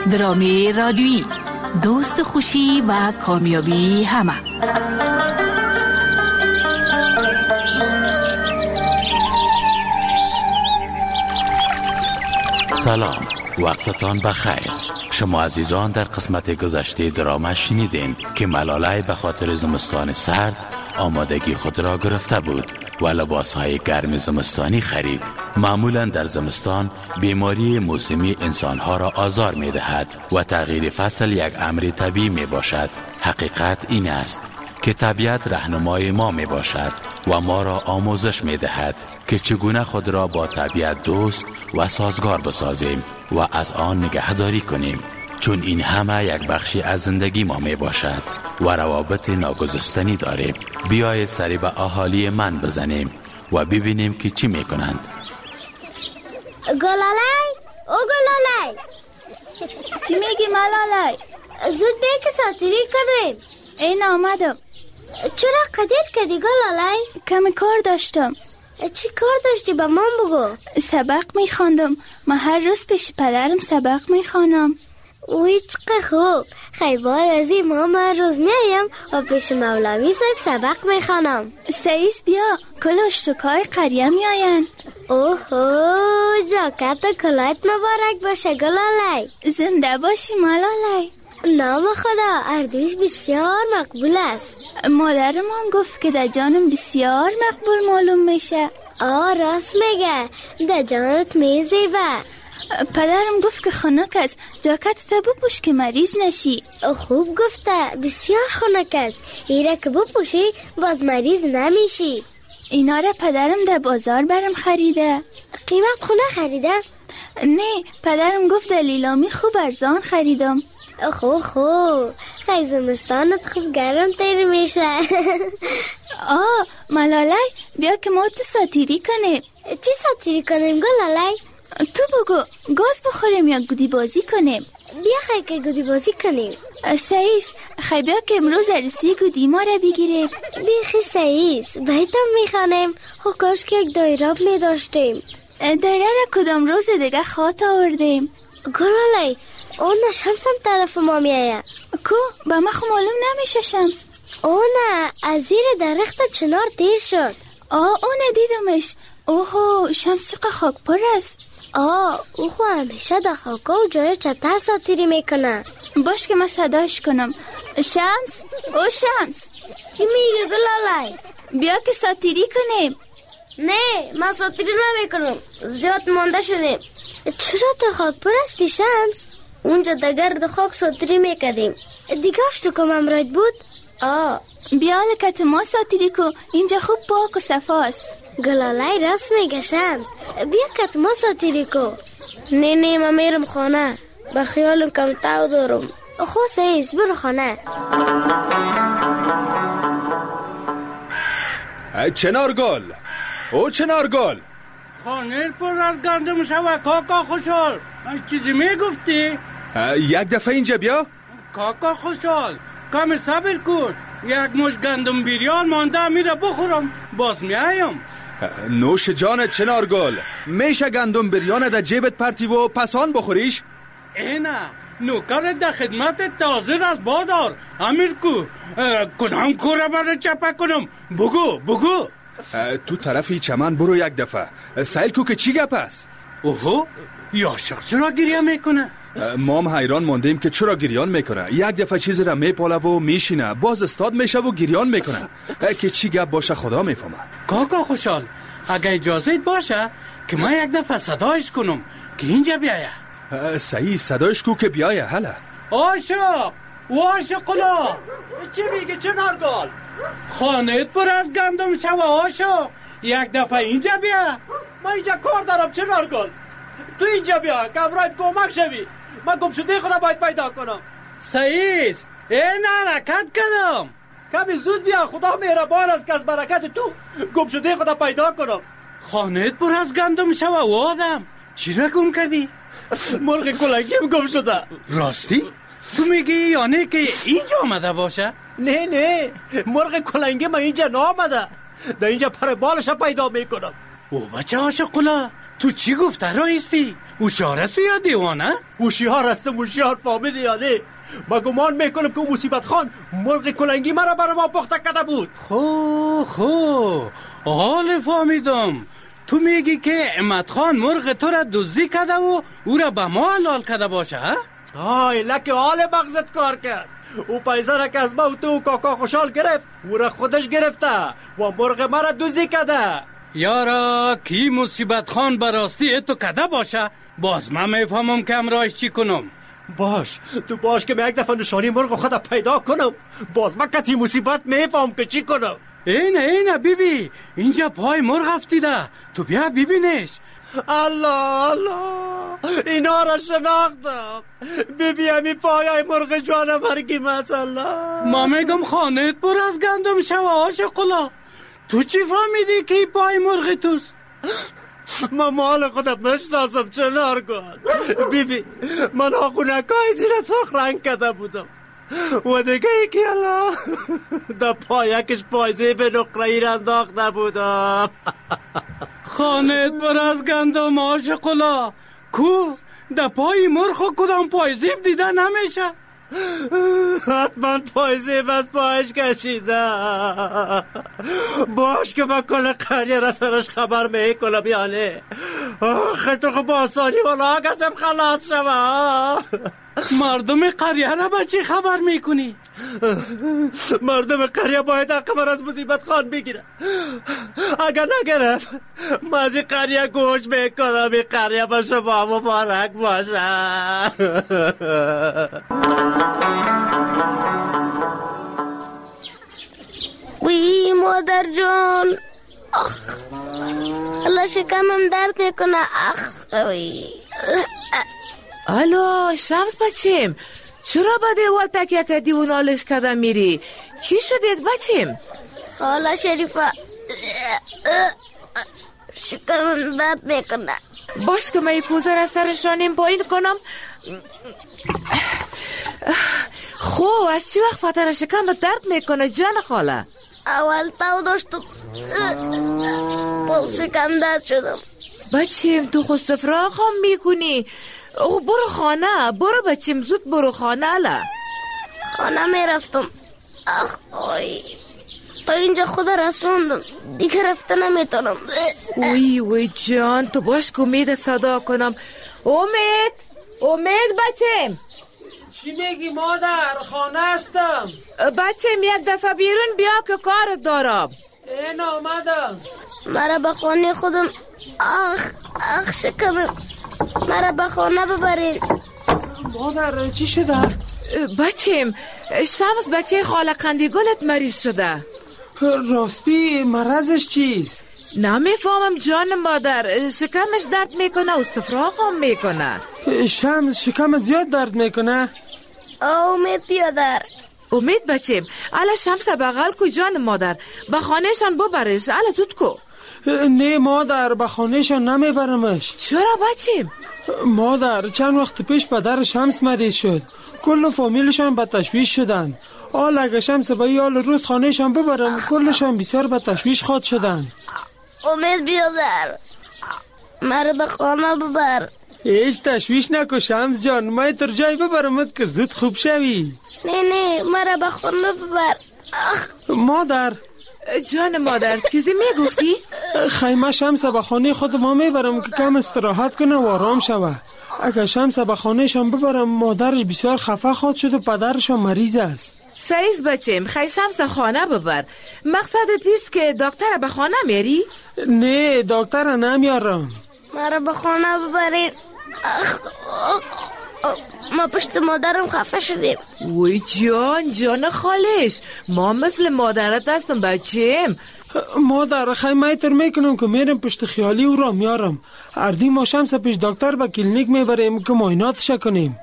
درامه رادیویی، دوست خوشی و کامیابی همه. سلام، وقتتان بخیر. شما عزیزان در قسمت گذشته درامه شنیدین که ملاله به خاطر زمستان سرد آمادگی خود را گرفته بود و لباسهای گرم زمستانی خرید. معمولا در زمستان بیماری موسمی انسانها را آزار می دهد و تغییر فصل یک امر طبیعی می باشد. حقیقت این است که طبیعت رهنمای ما می باشد و ما را آموزش می دهد که چگونه خود را با طبیعت دوست و سازگار بسازیم و از آن نگهداری کنیم، چون این همه یک بخشی از زندگی ما می باشد و روابط ناگسستنی داریم. بیایید سری به اهالی من بزنیم و ببینیم که چی می کنند. گلالای، او گلالای، چی میگی ملالای؟ زود بیا که ساتیری کنیم. این آمدم. چرا قدیر کردی گلالای؟ کمی کار داشتم. چی کار داشتی به من بگو؟ سبق میخواندم. من هر روز پیش پدرم سبق میخوانم. اوی چقدر خوب. خیلی بعد از این من روز میایم و پیش مولوی صاحب سبق میخوانم. سعیس بیا، کل اشتکای قریه میاین. اوهو، جاکت و کلایت مبارک باشه گلالای. زنده باشی ملالای. نام خدا، اردوش بسیار مقبول است. مادرم هم گفت که در جانم بسیار مقبول معلوم میشه. راست میگه، در جانت میزیبه. پدرم گفت که خنک است، جاکت تا بپوش که مریض نشی. خوب گفته، بسیار خنک است. ایره که بپوشی باز مریض نمیشی. اینا را پدرم در بازار برم خریده. قیمت خونه خریده؟ نه، پدرم گفت در لیلامی خوب ارزان خریدم. خوب خیلی زمستانت خوب گرم تیر میشه. ملالای، بیا که ما تو ساتیری کنیم. چی ساتیری کنیم گلالای؟ تو بگو، گاز بخوریم یا گودی بازی کنیم؟ بیا خیلی که گودی بازی کنیم. سعیس، خیلی بیا که امروز عروسی گودی ما را بگیریم. بیخی سعیس، بایدم میخوانیم. کاش که یک دایره می داشتیم. دایره را کدام روز دیگه خواهد آوردیم. گلالای، اون شمس هم طرف ما میایه. کو؟ با ما خو معلوم نمیشه شمس. نه، از زیر درخت چنار دیر شد. اون دیدمش. اوهو، شمس چقدر خاک پر است. او خو همیشه در خاکا و جای چتر ساتیری میکنه. باش که من صداش کنم. شمس، او شمس. چی میگه گلالای؟ بیا که ساتیری کنیم. نه، من ساتیری نمیکنم، زیاد مانده شدیم. چرا تو خاک پر استی شمس؟ اونجا در گرد خاک ساتیری میکردیم. دیگهش تو کم امراید بود؟ بیا لکت ما ساتیری کو، اینجا خوب پاک و صفاست. گلالای راست میگه شمس، بیا کت ما ساتیری کو. نه من میرم خانه، به خیالم کم تاو دارم. سعیس برو خانه. چنارگل، او چنارگل، خانه پر از گندم شوه. کاکا خوشحال، چیزی میگفتی؟ یک دفعه اینجا بیا. کاکا خوشحال، کم صبر کن، یک مش گندم بیریال مانده، میره بخورم باز میایم. نوش جانت چنارگل، میشه گندم بریانه در جیبت پرتی و پسان بخوریش؟ اینه نوکرت در خدمت تازر از بادار. امیر کو کنم کوره برای چپه کنم. بگو تو طرفی چمن برو یک دفعه سیل کو که چی گپ است. اوهو، یاشق چرا گریه میکنه؟ ما هم حیران موندیم که چرا گریان میکنه. یک دفعه چیزی را میپاله و میشینه، باز استاد میشه و گریان میکنه. که چی گپ باشه خدا میفهمه. کاکا خوشحال، اگه اجازه باشه که من یک دفعه صدایش کنم که اینجا بیایه. صحیح، صدایش کو که بیایه. هلا عاشقلا. چی میگه چنارگل؟ خانهت پر از گندم شوه عاشق، یک دفعه اینجا بیا. من اینجا کار دارم چنارگل، تو اینجا بیا که امرای کمک شوی. من گم شده خدا باید پیدا کنم. سعیس، این حرکت کردم. کمی زود بیا، خدا مهربان است که از برکت تو گم شده خدا پیدا کنم. خانهت پر از گندم شوه و آدم، چی را گم کردی؟ مرغ کلنگیم گم شده. راستی؟ تو میگی یعنی که اینجا آمده باشه؟ نه، مرغ کلنگی من اینجا نامده، در اینجا پر بالش پیدا میکنم. او بچه عاشقلا، تو چی گفته رایستی؟ هوشیار است یا دیوانه؟ هوشیار هستم، هوشیار فهمیدی یا نه؟ من گمان میکنم که مصیبت خان مرغ کلنگی مرا برای ما پخته کرده بود. خو حال فهمیدم. تو میگی که احمد خان مرغ تو را دزدی کرده و او را به ما حلال کرده باشه؟ آی لکه حال مغزت کار کرد. او پیسه را که از ما و تو و کاکا خوشحال گرفت، او را خودش گرفته و مرغ مرا دزدی کرده. یارا کی مصیبت خان براستی تو کرده باشه؟ باز من میفهمم که امرایش چی کنم. باش که من یک دفعه نشانی مرغ خود پیدا کنم، باز من کتی مصیبت میفهم که چی کنم. اینه بیبی، اینجا پای مرغ افتیده، تو بیا ببینش. الله اینا را شناختم. بیبی همی پای مرغ جوان مرگی مثلا. ما میگم خانت پر از گندم شوه آشقلا. تو چی فهمیدی که ای پای مرغ توست؟ من مال خودم مشناسم چنار کن. بیبی من آخونکای زیر سرخ رنگ کرده بودم و دیگه یکی الله در پایکش پایزه به نقرهی را انداخته بودم. خانت پر از گندم آشقلا. کو در پای مرغ کدام پایزیب دیده نمیشه؟ حتما پایزیب از پایش کشیده. باش که من کل قریه را سرش خبر میکنم یعنی خیلی خب آسانی ولا کسیم خلاص شما. مردم قریه را با چی خبر میکنی؟ مردم قریه باید خبر از مصیبت خان بگیره. اگر نگرفت من از این قریه گوش میکنم. این قریه با شما مبارک باشه. وی مادر جان، الله شکمم درد میکنه. وی الو شمس بچیم، چرا با دیوال تکیه کردی و نالش کردم میری؟ چی شدید بچیم؟ خاله شریفه شکمم درد میکنه. باش که من کوزه را سرشانیم پایین کنم. خو از چی وقت فتر شکم درد میکنه جان خاله؟ اول تاو داشتم باز شکم درد شدم. بچیم تو خود سفراغ هم میکنی؟ برو خانه، برو بچیم زود برو خانه. الا خانه میرفتم. تا اینجا خود رسوندم دیگه رفته نمیتونم. وی جان تو باش که امید صدا کنم. امید بچیم. چی میگی مادر؟ خانه هستم. بچیم یک دفعه بیرون بیا که کار دارم. این آمدم. مرا به خانه خودم. شکمم مرا به خانه ببرین. مادر چی شده؟ بچیم شمس بچه خاله قندیگلت مریض شده. راستی مرضش چیست؟ نمیفهمم جان مادر. شکمش درد میکنه و استفراغ هم میکنه. شمس شکمت زیاد درد میکنه؟ امید بیادر. امید بچیم الا شمس بغل کو جان مادر، به خانهشان ببرش. الا زود کو. نه مادر به خانهشان نمیبرمش. چرا بچیم؟ مادر چند وقت پیش پدر شمس مریض شد، کل فامیلشان به تشویش شدن. حالا اگه شمس به یال روز خانهشان ببرم کلشان بسیار به تشویش خواد شدن. امید بیادر مرا به خانه ببر. هیچ تشویش نکن شمس جان، من تر جای ببرمت که زود خوب شوی. نه مرا به خانه ببر. مادر جان مادر چیزی میگفتی؟ خیمه شمس به خانه خود ما میبرم که کم استراحت کنه و آرام شوه. اگه شمس به خانهشان ببرم مادرش بسیار خفه خواهد شد و پدرشان مریض است. سعیز بچیم خیلی شمس خانه ببر. مقصدت است که دکتر به خانه میری؟ نه دکتر نمیارم. مرا به خانه ببرین. ما پشت مادرم خفه شدیم. وی جان خالش، ما مثل مادرت هستم بچیم. مادر خیلی تر میکنم که میرم پشت خیالی او را میارم. اردی ما شمس پیش دکتر به کلینیک میبریم که معایناتش کنیم.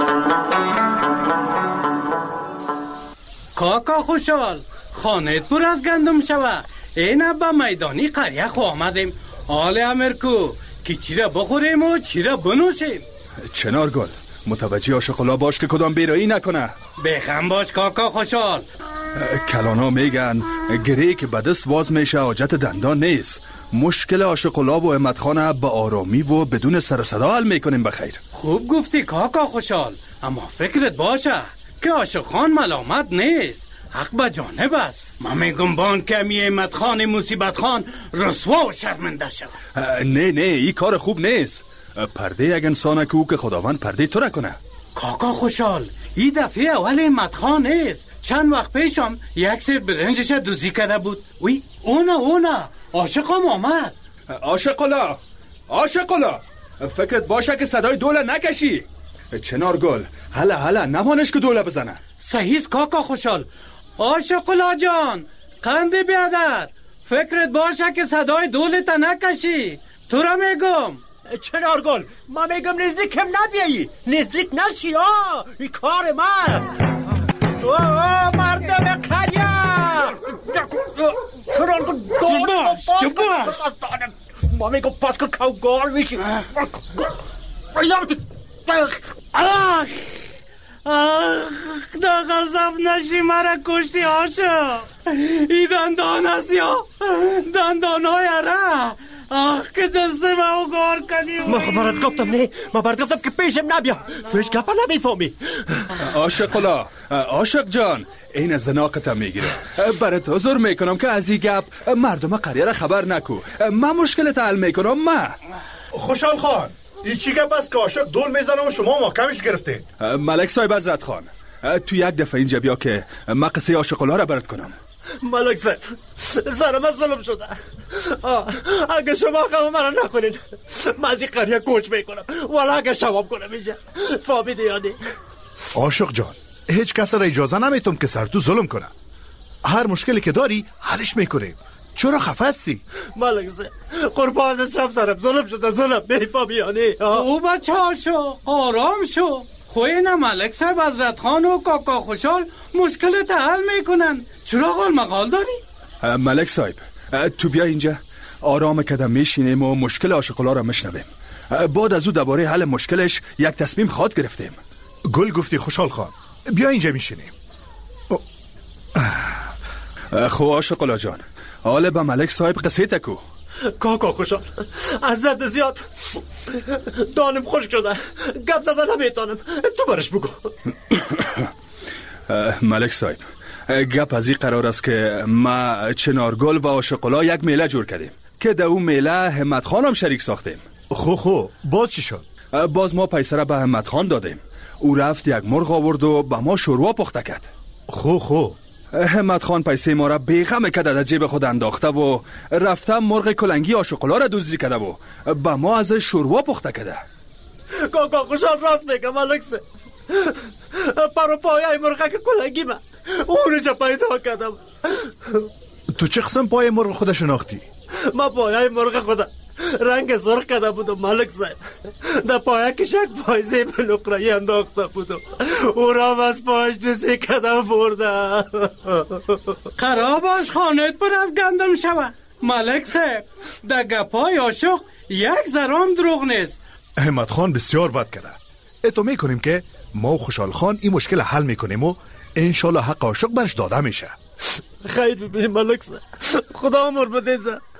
کاکا خوشحال، خانت پر از گندم شوه. این با میدانی قریه خو آمدیم. حال امرکو که چی را بخوریم و چی را بنوشیم. چنارگل متوجه آشقلا باش که کدام بیرایی نکنه. بخم باش کاکا خوشحال. کلانا میگن گری که به دست واز میشه حاجت دندان نیست. مشکل عاشق‌الله و احمد خان به آرامی و بدون سر و صدا حل میکنیم بخیر. خوب گفتی کاکا خوشحال، اما فکرت باشه که عاشق خان ملامت نیست، حق به جانب است. من میگم بان کمی احمد خان مصیبت خان رسوا و شرمنده شد. نه این کار خوب نیست. پرده یک انسانه که خداوند پرده تو را کنه. کاکا خوشحال، این دفعه اول احمد خان نیست. چند وقت پیشم یک سر برنجش دوزی کرده بود. وی اونا عاشقم آمد. عاشق‌الله فکرت باشه که صدای دوله نکشی. چنارگل هلا نمانش که دوله بزنه. صحیح کاکا خوشحال. عاشق‌الله جان قند بیادر، فکرت باشه که صدای دوله تا نکشی. تو را میگم. چنارگل ما میگم نزدیکم نبیایی، نزدیک نشی. این کار ماست. مردم قریه چنارگل باش ما میگم پاس که کوگال میشی. دا غضب نشی مرا کشتی عاشق. ای دندان است یا دندان های ره. که دست ما گار کنی. ما برات گفتم نه، ما برات گفتم که پیشم نبیا. تو هیچ گپا نمیفهمی. عاشق‌الله عاشق جان این زناقتم میگیره. برات حضور میکنم که از این گپ مردم قریه را خبر نکو. من مشکلت حل میکنم. خوشحال خان این چی گپ است که عاشق دول میزنه و شما محکمش گرفتید؟ ملک صاحب حضرت خان تو یک دفعه اینجا بیا که من قصه عاشق‌الله را برات کنم. ملک صاحب سرم ظلم شده. اگه شما خواهم مرا نکنین من از این قریه کوچ میکنم، ولی اگه شواب کنم اینجا فهمیدی یا نه؟ عاشق جان هیچ کس را اجازه نمیتم که سر تو ظلم کنه. هر مشکلی که داری حلش میکنیم. چرا خفه هستی؟ ملک صاحب قربان شم سرم ظلم شده، ظلم میفهمی یا نه؟ او بچه عاشق آرام شو. خوینه ملک صاحب حضرت خان و کاکا خوشحال مشکلت حل میکنن. چرا قال مقال داری؟ ملک صاحب تو بیا اینجا آرام کدم میشینیم و مشکل عاشق‌الله را مشنویم. بعد از او درباره حل مشکلش یک تصمیم خود گرفتیم. گل گفتی خوشحال خان، بیا اینجا میشینیم. خو عاشق‌الله جان حالا به ملک صاحب قصه تکو. کاکا خوشحال از درد زیاد دانم خشک شده، گپ زدن نمیتونم، تو برش بگو. ملک صاحب گپ از این قرار است که ما چنارگل و عاشق‌الله یک میله جور کردیم که در اون میله همت خان هم شریک ساختیم. خو باز چی شد؟ باز ما پیسره به همت خان دادیم. او رفت یک مرغ آورد و به ما شوروا پخته کرد. خو همت خان پیسه ما را بیغم کرده در جیب خود انداخته و رفته مرغ کلنگی عاشق‌الله را دزدی کرده و به ما از شوروا پخته کرده. کاکا خوشحال راست میگه ملک صاحب. پرو پایه مرغ کلنگی من اونجا پیدا کردم. تو چه قسم پای مرغ خود شناختی؟ ما پایه مرغ خود رنگ سرخ کرده بودم ملک صاحب. در پایه کشک پایزه به نقرهی انداخته بودم، او را از پایش بسی کده برده. خراباش خانت پر از گندم شوه. ملک صاحب در گپای عاشق یک ذرام دروغ نیست. احمد خان بسیار بد کرده. اتو میکنیم که ما و خوشحال خان این مشکل حل میکنیم و انشالله حق عاشق برش داده میشه. خیر ببینیم ملک صاحب، خدا عمر بده.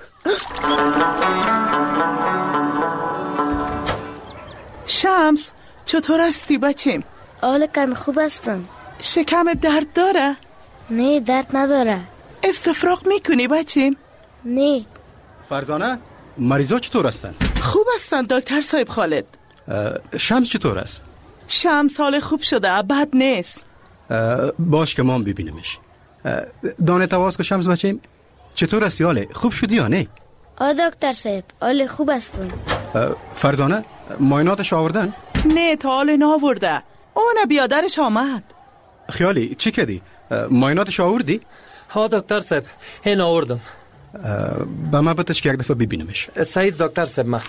شمس چطور هستی بچیم؟ حال کم خوب هستم. شکم درد داره؟ نه درد نداره. استفراغ میکنی بچیم؟ نه. فرزانه مریضا چطور هستن؟ خوب هستن دکتر صاحب خالد. شمس چطور است؟ شمس حال خوب شده، بد نیست. باش که ما هم ببینیمش. دانه تواز که شمس بچیم چطور هستی؟ حاله خوب شدی یا نه؟ دکتر صاحب حال خوب هستم. فرزانه معایناتش آوردن؟ نه تا حال ناورده، اون بیادرش آمد. خیالی چی کردی؟ معایناتش آوردی؟ ها دکتر صاحب این آوردم. با ما بتش که یک دفعه ببینمش. سعید دکتر صاحب ما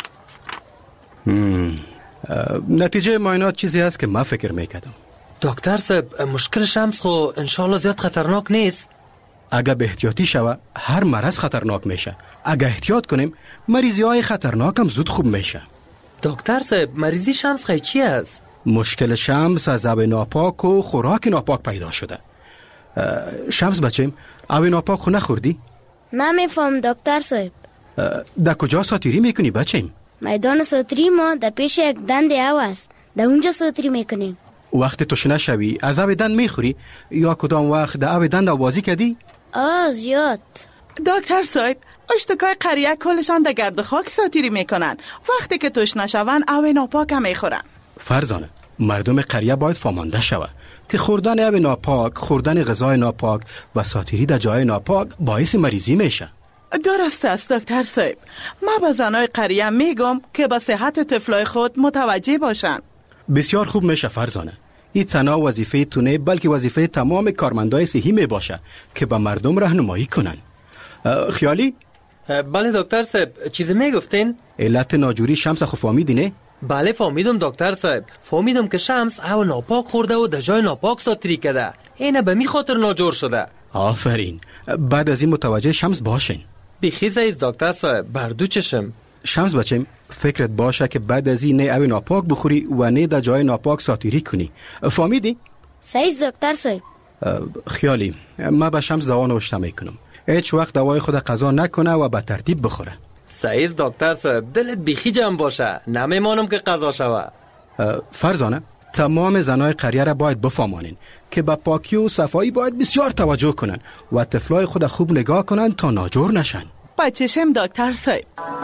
نتیجه معاینات چیزی هست که ما فکر میکردم. دکتر صاحب مشکل شمس خو انشالله زیاد خطرناک نیست. اگه به احتیاطی شوه هر مرض خطرناک میشه. اگه احتیاط کنیم مریضی های خطرناک هم زود خوب میشه. دکتر صاحب مریضی شمس خیلی چی است؟ مشکل شمس از آب ناپاک و خوراک ناپاک پیدا شده. شمس بچم آب ناپاک خو نخوردی؟ نمیفهم دکتر صاحب. در کجا ساتیری میکنی بچم؟ میدان ساتیری ما در پیش یک دند او است، در اونجا ساتیری میکنیم. وقت تشنه شوی از آب دند میخوری یا کدام وقت در آب دند بازی کردی؟ زیاد. دکتر صاحب اشتکای قریه کلشان در گرد خاک ساتیری میکنن، وقتی که تشنه شون آب ناپاک هم میخورن. فرزانه مردم قریه باید فهمانده شود که خوردن آب ناپاک، خوردن غذای ناپاک و ساتیری در جای ناپاک باعث مریضی میشه. درست است دکتر صاحب. ما به زنای قریه میگم که به صحت طفلای خود متوجه باشن. بسیار خوب میشه فرزانه. این تنها وظیفه تونه بلکه وظیفه تمام کارمندای صحی میباشه که به مردم راهنمایی کنن. خیالی؟ بله دکتر صاحب، چیزی میگفتین؟ علت ناجوری شمس خو فهمیدی نه؟ بله فهمیدم دکتر صاحب. فهمیدم که شمس او ناپاک خورده و در جای ناپاک ساتیری کرده. اینه به می خاطر ناجور شده. آفرین. بعد از این متوجه شمس باشین. بیخیزه ایست دکتر صاحب، بردو چشم. شمس بچم فکرت باشه که بعد از این نه آب ناپاک بخوری و نه در جای ناپاک ساتیری کنی. فهمیدی؟ صحیح دکتر صاحب. خیالی ما به شمس دوا نوشته میکنم. هیچ وقت دوای خود قضا نکنه و به ترتیب بخوره. صحیح دکتر صاحب، دلت بیخی جمع باشه، نمیمانم که قضا شوه. فرزانه تمام زنای قریه را باید بفهمانین که به پاکی و صفایی باید بسیار توجه کنن و طفلای خود خوب نگاه کنن تا ناجور نشن. بچشم دکتر صاحب.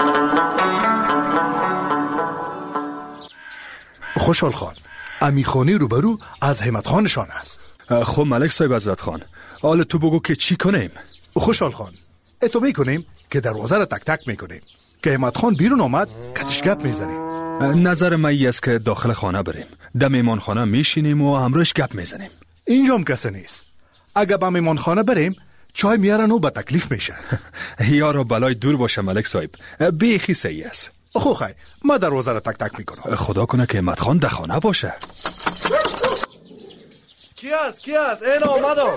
خوشحال خان امیخانی روبرو از همت خانشان است. خب ملک صاحب حضرت خان، حالا تو بگو که چی کنیم؟ خوشحال خان اتو میکنیم که دروازه را تک تک میکنیم که همت خان بیرون آمد کتشگپ میزنیم. نظر من ای است که داخل خانه بریم، در میمان خانه میشینیم و همراهش گپ میزنیم. اینجا هم کسی نیست. اگه به میمان خانه بریم چای میارن و به تکلیف میشه. یارو بلای دور باشه ملک صاحب، بیخی صحیح است. خو خی ما دروازه را تک تک میکنم. خدا کنه که همت خان در خانه باشه. کی است این آمدم.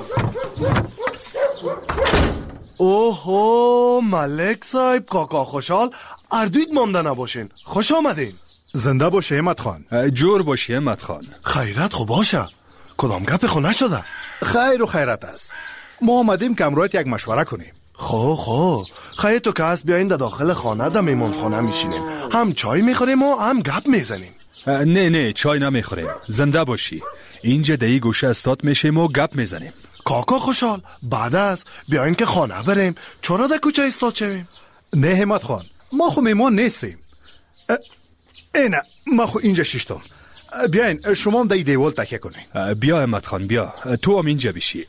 اوهو ملک صاحب، کاکا خوشحال، اردوید مانده نباشین، خوش آمدین. زنده باشه همت خان. جور باشی همت خان. خیرت خو باشه، کدام گپ خو نشده؟ خیر و خیرت است. ما آمدیم که امروز یک مشوره کنیم. خو خیر تو که هست بیاین در داخل خانه در میمان خانه میشینیم، هم چای میخوریم و هم گپ میزنیم. نه چای نمیخوریم، زنده باشی. اینجا دهی گوشه استاد میشیم و گپ میزنیم. کاکا خوشحال، بعد از بیاین که خانه بریم، چرا در کوچه استاد شویم؟ نه همت خان، ما خو میمان نیستیم. نه ما خو اینجا ششتم. بیاین شما هم در دیوال تکیه کنین. بیا همت خان بیا، تو هم اینجا بشی.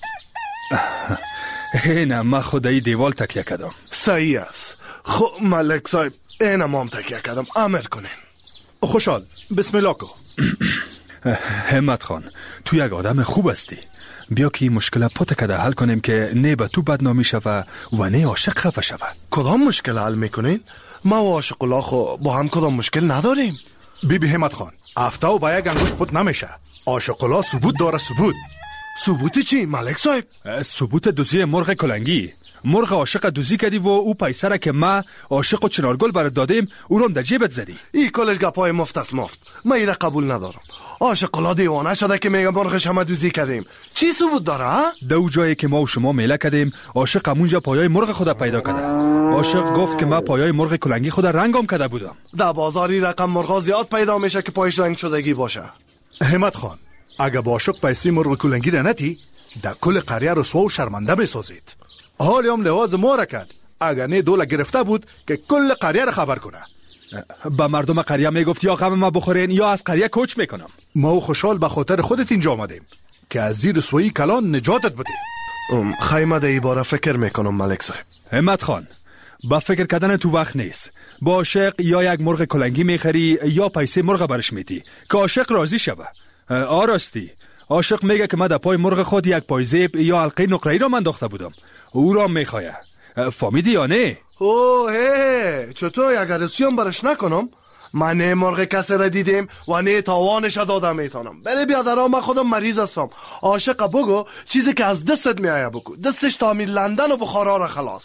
نه ما خود در دیوال تکیه کردم. صحیح است. خب ملک صاحب این ما هم تکیه کردم، امر کنین. خوشحال بسم الله کو. همت خان تو یک آدم خوب هستی. بیا که این مشکل پتکده حل کنیم که نه به تو بدنامی شوه و نه عاشق خفه شوه. کدام مشکل حل میکنین؟ ما و عاشق الله خو با هم کدام مشکل نداریم. بی همت خان افتا و با یک انگوش پت نمیشه. عاشق الله ثبوت داره. ثبوت چی ملک صاحب؟ ثبوت دوزی مرغ کلنگی. مرغ عاشق دوزی کردی و او پیسه را که ما عاشق و چنارگل برات دادیم او رو در جیبت زدی. این کلش گپای مفت است مفت، من ایره قبول ندارم. عاشق الله دیوانه شده که میگه مرغش همه دوزی کردیم. چی ثبوت داره ها؟ دو جایی که ما و شما میله کردیم عاشق همونجا پایای مرغ خود پیدا کرده. عاشق گفت که ما پایای مرغ کلنگی خود رنگم کرده بودم. در بازاری رقم مرغا زیاد پیدا میشه که پایش رنگ شدگی باشه. همت خان اگه با عاشق پیسه مرغ کلنگی را نتی در کل قریه رسوا و شرمنده بسازید. حالی هم لحاظ ما را کرد. اگر نه دوله گرفته بود که کل قریه را خبر کنه. با مردم قریه میگفت یا غم ما بخورین یا از قریه کوچ میکنم. ما و خوشحال به خاطر خودت اینجا آمدیم که از زیر رسوایی کلان نجاتت بدیم. خیمه ده باره فکر میکنم ملک صاحب. همت خان با فکر کردن تو وقت نیست. با عاشق یا یک مرغ کلنگی میخری یا پیسه مرغ برش میدی که عاشق راضی شوه. آراستی عاشق میگه که من در پای مرغ خود یک پایزیب یا حلقه نقره‌ای را انداخته بودم، او را میخواه. فهمیدی یا نه؟ اوه چطور اگر رسیام برش نکنم؟ من نه مرغ کسی را دیدیم و نه تاوانش دادم میتونم. بله بیادرام من خودم مریض هستم. عاشق بگو چیزی که از دستت میایه بگو، دستش تعمیر لندن و بخارا را خلاص.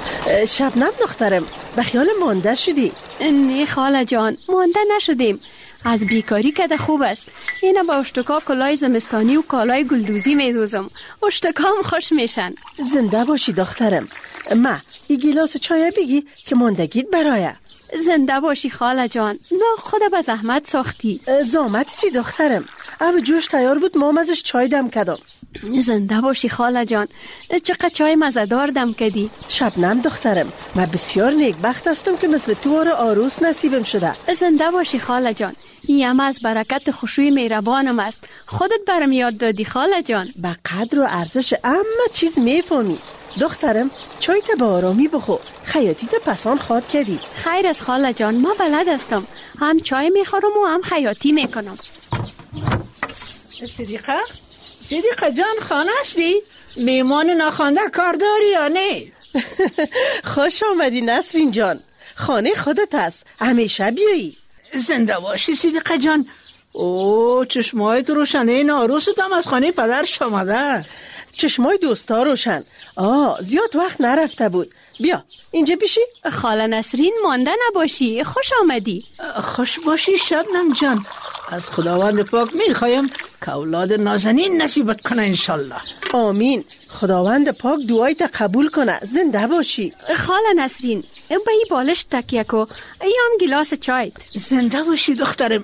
شبنم دخترم به خیال مانده شدی؟ نه خاله جان مانده نشدیم، از بیکاری کده خوب است. اینا با اشتکا کلای زمستانی و کالای گلدوزی میدوزم. اشتکام خوش میشن. زنده باشی دخترم. ما ای گیلاس چای بگی که ماندگیت برایه. زنده باشی خاله جان. نه خدا به زحمت ساختی. زحمت چی دخترم؟ او جوش تیار بود مام ازش چای دم کدم. زنده باشی خاله جان. چقدر چای مزه‌دار دم کدی. شبنم دخترم، من بسیار نیکبخت هستم که مثل تو عروس نصیبم شده. زنده باشی خاله جان. این هم از برکت خوشوی مهربانم است. خودت برم یاد دادی خاله جان. به قدر و ارزش اما چیز میفهمی. دخترم چای تا با آرامی بخور. خیاطی تا پسان خواد کردی. خیر از خاله جان، ما بلد هستم. هم چای میخورم و هم خیاطی میکنم. صدیقه جان خانه هستی؟ میمان ناخوانده کار داری یا نه؟ خوش آمدی نسرین جان. خانه خودت هست، همیشه بیایی. زنده باشی صدیقه جان. او چشمایت روشنه. این عروست هم از خانه پدرش آمده. چشمای دوستا روشن. زیاد وقت نرفته بود. بیا اینجا بیشی. خاله نسرین مانده نباشی. خوش آمدی. خوش باشی شبنم جان. از خداوند پاک میخوایم که اولاد نازنین نصیبت کنه انشالله. آمین. خداوند پاک دعایت قبول کنه. زنده باشی. خاله نسرین به این بالش تکیه کو. هم گلاس چای. زنده باشی دخترم.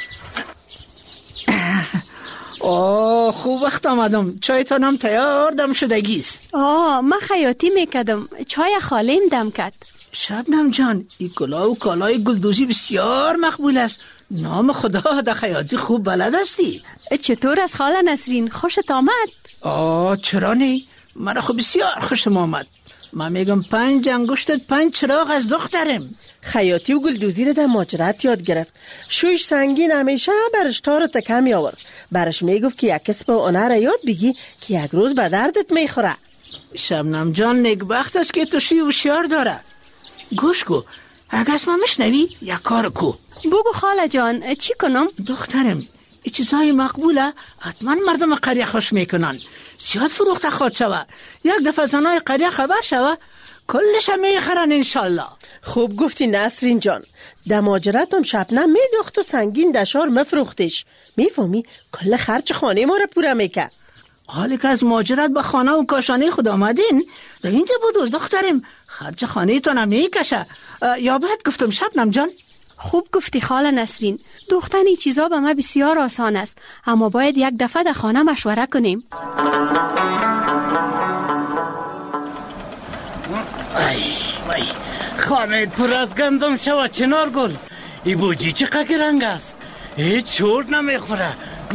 خوب وقت آمدم. چایتانم تیار دم شدگیست. من خیاطی میکدم. چای خالیم دم کد. شبنم جان این کلاه و کالای گلدوزی بسیار مقبول است. نام خدا در خیاطی خوب بلد هستی. چطور از خاله نسرین؟ خوشت آمد؟ چرا نه؟ من خب بسیار خوشم آمد. من میگم 5 انگشتت 5 چراغ از دخترم. خیاطی و گلدوزی رو در ماجرات یاد گرفت. شویش سنگین همیشه برش تار تکم میآورد. برش میگفت که یک کسب و هنر یاد بگی که یک روز به دردت میخوره. شبنم جان نیکبخت است که تو شوی هوشیار داره. گوش کو، اگه اسمم میشنوی یک کار کو. بگو خاله جان چی کنم؟ دخترم این چیزهای مقبوله حتما مردم قریه خوش میکنن. زیاد فروخته خود شوه. یک دفعه زنای قریه خبر شوه کلش هم میخرن انشالله. خوب گفتی نسرین جان. در ماجراتم شبنم میدوخت و سنگین دشار مفروختش. میفهمی کل خرچ خانه ما رو پوره میکرد. حالی که از ماجرات به خانه و کاشانه خود آمدین در اینجا بودوز دخترم خرچ خانه تانم میکشه. یا باید گفتم شبنم جان؟ خوب گفتی خاله نسرین. دوختن این چیزا به ما بسیار آسان است، اما باید یک دفعه در خانه مشوره کنیم. وای خانه پر از گندم شوه چنار گل. ای بوجی چقدر رنگ است. هیچ چورت نمیخوره.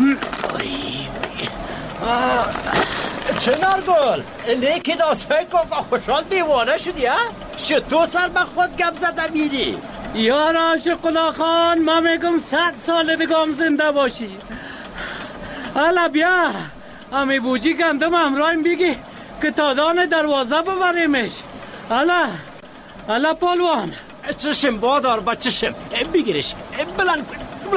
چنار گل لیکی داستای کاکا خوشحال دیوانه شدی ها؟ شتو سر به خود گم زده میری؟ یار عاشق الله خان ما میگم 100 سال دیگه زنده باشی. حالا بیا امی بوجی گندم امرایم بگی که تادان دروازه ببریمش. حالا پالوان چشم بادار با چشم بگیرش بلندش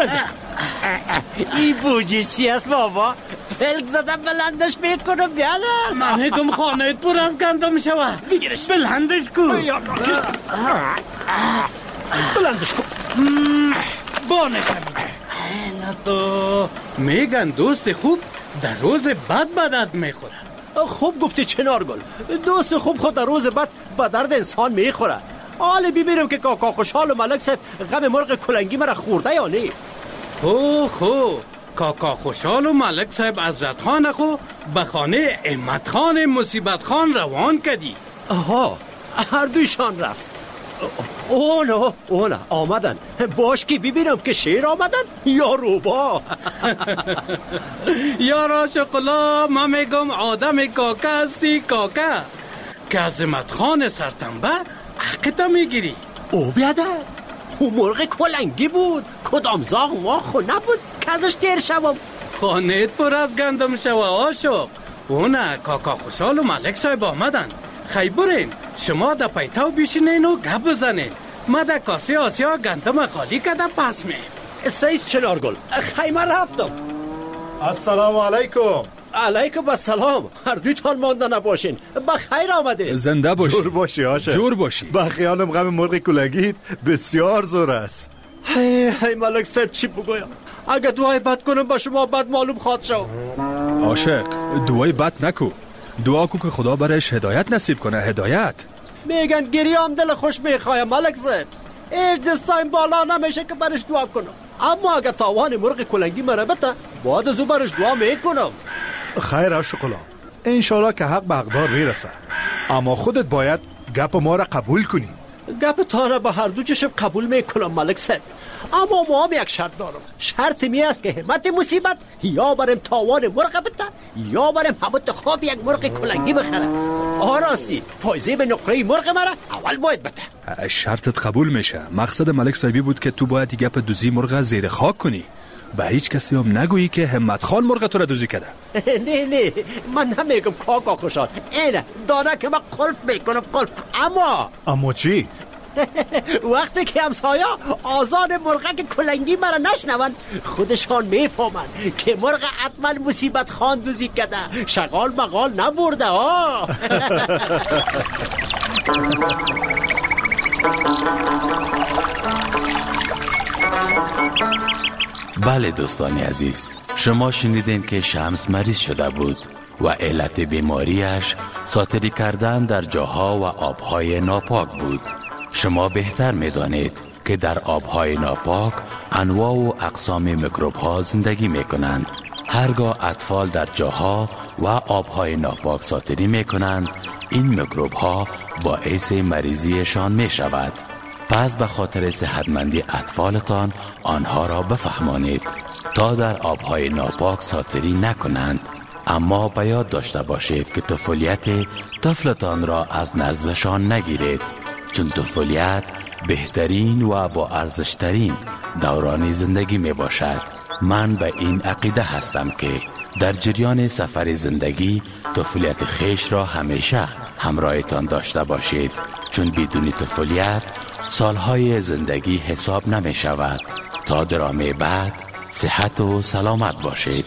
این بوجی چی است بابا؟ پلک زده بلندش میکنم بیادر. من میگم خانه پر از گندم شوه. بگیرش بلندش کن. بلندش کن. بانشم تو میگن دوست خوب در روز بد به درد میخوره. خوب گفتی چنار گل. دوست خوب خود در روز بد به درد انسان میخوره. حالا ببینم که کاکا خوشحال و ملک صاحب غم مرغ کلنگی مرا خورده یا نه. خو کاکا خوشحال و ملک صاحب حضرت خان خو به خانه احمد خان مصیبت خان روان کدی. هر دویشان رفت. اونا آمدن. باش که ببینم که شیر آمدن یا روبا. یا عاشق الله ما میگم آدم کاکا هستی کاکا که عظمت خان سرتنبه حقیقتا میگیری. او بیاده او مرغ کلنگی بود. کدام زاغ ما خونه بود که ازش دیر شوم. خانهت پر از گندم شوه عاشق. اونا کاکا خوشحال و ملک صاحب آمدن. خی برین شما در پیتاو بیشینین و گپ بزنین. ما در کاسه آسیا گندم خالی کده پس می. سیز چنار گل خیمه رفتم. السلام علیکم. علیکم السلام. هر دویتان مانده نباشین. بخیر آمده. زنده باشی. جور باشی عاشق. جور باشی. با خیالم غم مرغ کلنگیت بسیار زور است. هی ملک صاحب چی بگویم؟ اگه دعای بد کنم به شما بد معلوم خواهد شد. عاشق دعای بد نکو، دعا کو که خدا برش هدایت نصیب کنه. هدایت میگن گریام دل خوش میخواه ملک صاحب. ایش دستایم بالا نمیشه که برش دعا کنم، اما اگه تاوان مرغ کلنگی مرا بده باید از او برش دعا میکنم. خیر عاشقلا، انشالله که حق به حقدار میرسه، اما خودت باید گپ ما را قبول کنی. گپ تا را به هر دو چشم قبول میکنم ملک صاحب، اما ما هم یک شرط دارم. شرط می است که همت مصیبت یا بریم تاوان مرغ بده یا بریم حبت خواب یک مرغ کلنگی بخره. راستی پایزه به نقره مرغ مرا اول باید بده. شرطت قبول میشه. مقصد ملک صاحبی بود که تو باید گپ دوزی مرغ زیر خاک کنی، به هیچ کسی هم نگویی که همت خان مرغ تو را دوزی کرده. نه من نمیگم کاکا خوشحال، اینه داده که من قلف میکنم قلف. اما چی؟ وقتی که همسایه آزان مرغک کلنگی مرا نشنون خودشان میفهمن که مرغ حتما مصیبت خان دوزی کرده، شغال مقال نبرده. بله دوستان عزیز، شما شنیدین که شمس مریض شده بود و علت بیماریش ساتری کردن در جاها و آبهای ناپاک بود. شما بهتر می‌دانید که در آبهای ناپاک انواع و اقسام میکروب ها زندگی می‌کنند. هرگاه اطفال در جاها و آبهای ناپاک ساتری می‌کنند، این میکروب ها باعث مریضیشان می‌شود. پس به خاطر صحتمندی اطفالتان آنها را بفهمانید تا در آبهای ناپاک ساتری نکنند. اما به یاد داشته باشید که طفولیت طفلتان را از نزدشان نگیرید، چون طفولیت بهترین و با ارزشترین دوران زندگی می باشد. من به این عقیده هستم که در جریان سفر زندگی طفولیت خیش را همیشه همراهتان داشته باشید، چون بدون طفولیت سالهای زندگی حساب نمی شود. تا درامه بعد صحت و سلامت باشید.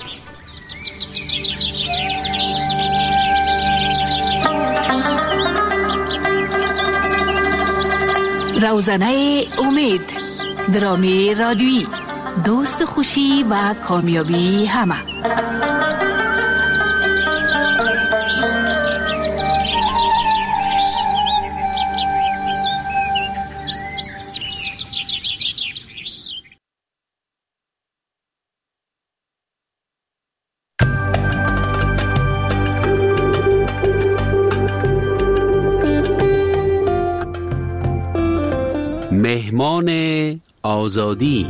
روزنه امید، درامی رادیویی، دوست خوشی و کامیابی همه. مهمان آزادی.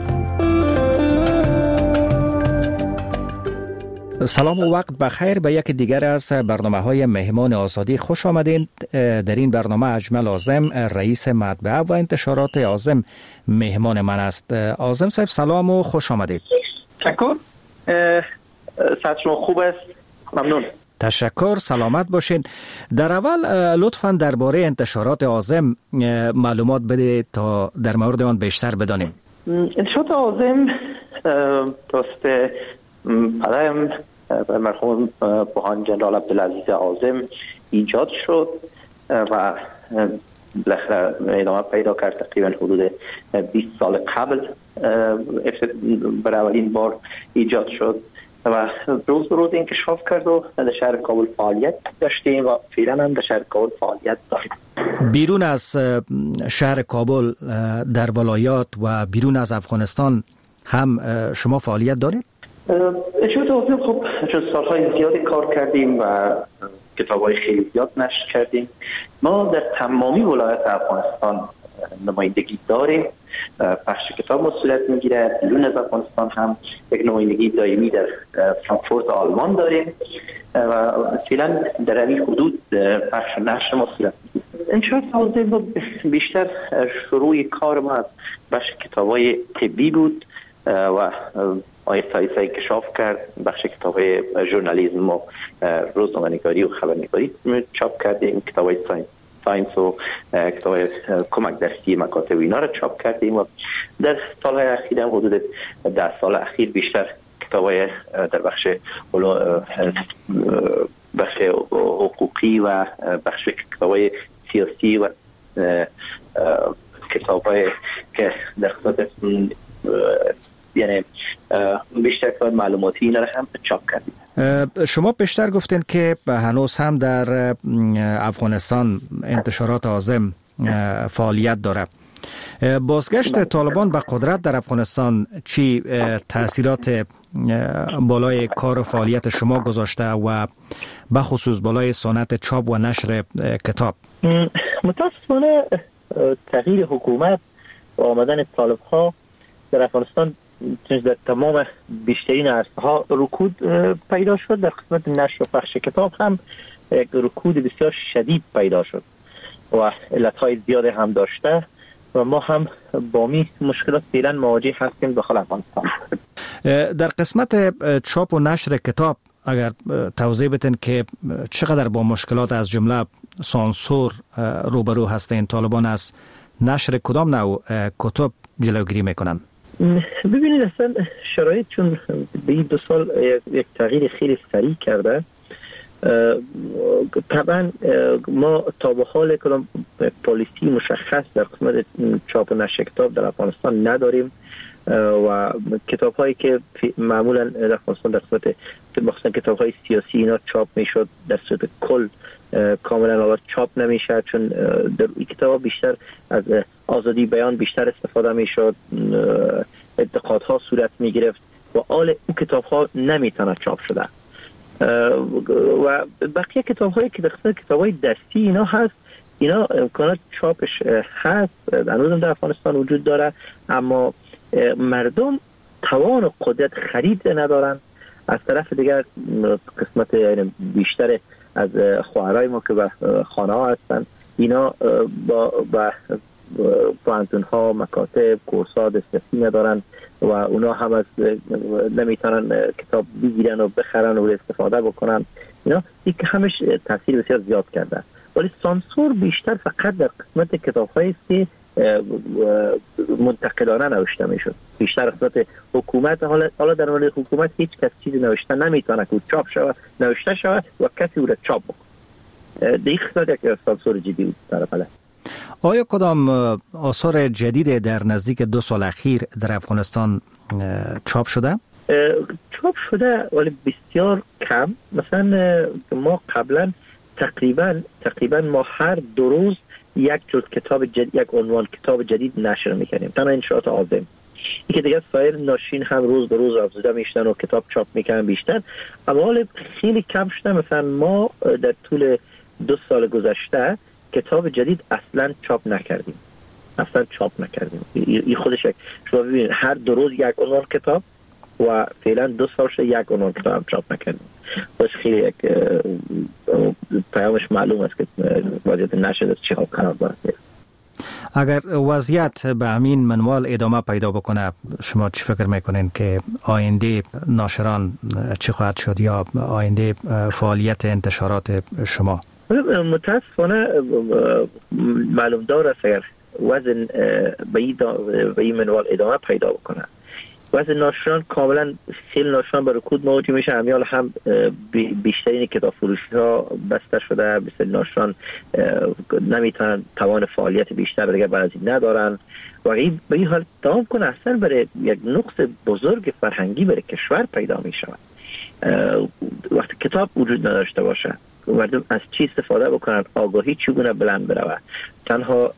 سلام و وقت بخیر به یک دیگر از برنامه‌های مهمان آزادی خوش آمدین. در این برنامه اجمل اعظم رئیس مطبعه و انتشارات اعظم مهمان من است. اعظم صاحب سلام و خوش آمدید. تشکر. صحت شما خوب است؟ ممنون. تشکر، سلامت باشین. در اول لطفاً درباره انتشارات اعظم معلومات بده تا در مورد آن بیشتر بدانیم. انتشارات اعظم توسط پدرم مرحوم بوهان جنرال عبدالعزیز اعظم ایجاد شد و بالاخره ادامه پیدا کرد. تقریبا حدود 20 سال قبل برای اولین بار ایجاد شد و روز به روز انکشاف کرد و در شهر کابل فعالیت داشتیم و فعلا هم در شهر کابل فعالیت داریم. بیرون از شهر کابل در ولایات و بیرون از افغانستان هم شما فعالیت دارید؟ انتشارات اعظم خب چون سالهای زیادی کار کردیم و کتاب‌های خیلی زیاد نشر کردیم. ما در تمامی ولایات افغانستان نمایندگی داریم. بخش کتاب مسئولیت میگیره. بیرون از افغانستان هم یک نمایندگی دائمی در فرانکفورت آلمان داریم و فعلا در این حدود بخش نشر مسئولیت میگیره. انتشارات اعظم بیشتر شروع کار ما از بخش کتاب‌های طبی بود و آیسته انکشاف کرد. بخش کتاب‌های ژورنالیسم و روزنامه‌نگاری و خبرنگاری چاپ کردیم. کتاب‌های ساینس و کتاب‌های کمک درسی مکاتب اینا را چاپ کردیم و در سال‌های اخیر هم حدود 10 سال اخیر بیشتر کتاب‌های در بخش حقوقی و بخش کتاب‌های سیاسی و کتاب‌های که در خصوص یعنی بیشتر کار معلوماتی اینا رو هم چاپ کردیم. شما بیشتر گفتین که هنوز هم در افغانستان انتشارات عازم فعالیت داره. بازگشت طالبان به قدرت در افغانستان چی تأثیرات بالای کار و فعالیت شما گذاشته و به خصوص بالای صنعت چاپ و نشر کتاب؟ متاسفانه تغییر حکومت و آمدن طالب ها در افغانستان در تمام بیشترین عرصه ها رکود پیدا شد. در قسمت نشر و پخش کتاب هم یک رکود بسیار شدید پیدا شد و علتهای زیاده هم داشته و ما هم با می مشکلات فعلا مواجه هستیم داخل افغانستان. در قسمت چاپ و نشر کتاب اگر توضیح بدین که چقدر با مشکلات از جمله سانسور روبرو هستین؟ طالبان از نشر کدام نوع کتب جلوگیری میکنن؟ ببینید اصلا شرایط چون به این 2 سال یک تغییر خیلی سریع کرده، طبعا ما تا به حال کدام پالیسی مشخص در قسمت چاپ و نشر کتاب در افغانستان نداریم و کتاب هایی که معمولا در افغانستان در قسمت مخصوصا کتاب های سیاسی اینا چاپ میشد در صورت کل کاملا آور چاپ نمیشه، چون در این کتاب ها بیشتر از آزادی بیان بیشتر استفاده میشد، انتقادها صورت میگرفت و آل اون کتاب ها نمیتونه چاپ شده و بقیه کتاب هایی که در قسمت کتاب های دستی اینا هست، اینا امکانات چاپش هست، هنوزم در افغانستان وجود داره، اما مردم توان و قدرت خرید ندارن. از طرف دیگر قسمت یعنی بیشتر از خواهرای ما که به خانه ها هستن اینا با پانتون ها مکاتب کورس‌ها دسترسی ندارن و اونا هم از نمیتونن کتاب بگیرن و بخرن و استفاده بکنن. اینا یک همش تاثیر بسیار زیاد کرده. ولی سانسور بیشتر فقط در قسمت کتاب‌هایی است که منتقدانه نوشته میشد. بیشتر قسمت حکومت حالا در مورد حکومت هیچ کس چیزی نوشته نمیتونه که چاپ شود، نوشته شود و کسی او را چاپ بکنه. دیگه قسمت یک سانسور جدی بود در بله. آیا کدام آثار جدید در نزدیک 2 سال اخیر در افغانستان چاپ شده؟ چاپ شده ولی بسیار کم. مثلا ما قبلا تقریبا ما هر 2 روز یک جلد کتاب جدید، یک عنوان کتاب جدید نشر میکنیم، تنها انشاءات عازم. این که دیگه سایر ناشرین هم روز به روز افزوده میشتن و کتاب چاپ میکنن بیشتر، اما حال خیلی کم شده. مثلا ما در طول 2 سال گذشته کتاب جدید اصلا چاپ نکردیم. این خودش شما ببینید هر 2 روز یک عنوان کتاب و فعلا 2 سال شده یک عنوان کتاب چاپ نکردیم. باش خیلی یک پیامش معلوم است که وضعیت نشده چه ها قرار دارد. اگر وضعیت به همین منوال ادامه پیدا بکنه شما چی فکر میکنین که آینده ناشران چی خواهد شد یا آینده فعالیت انتشارات شما؟ متاسفانه معلوم دار است اگر وزن به این منوال ادامه پیدا بکنه وزن ناشران کاملا خیلی ناشران به رکود مواجه میشه. امیال هم بیشترین کتاب فروشی ها بسته شده، بیشترین ناشران نمیتونن توان فعالیت بیشتر دیگه برای ندارن و به این حال دوام کنه اصلا برای یک نقص بزرگ فرهنگی برای کشور پیدا میشه. وقتی کتاب وجود نداشته باشه مردم از چی استفاده بکنن، آگاهی چگونه بلند بروه، تنها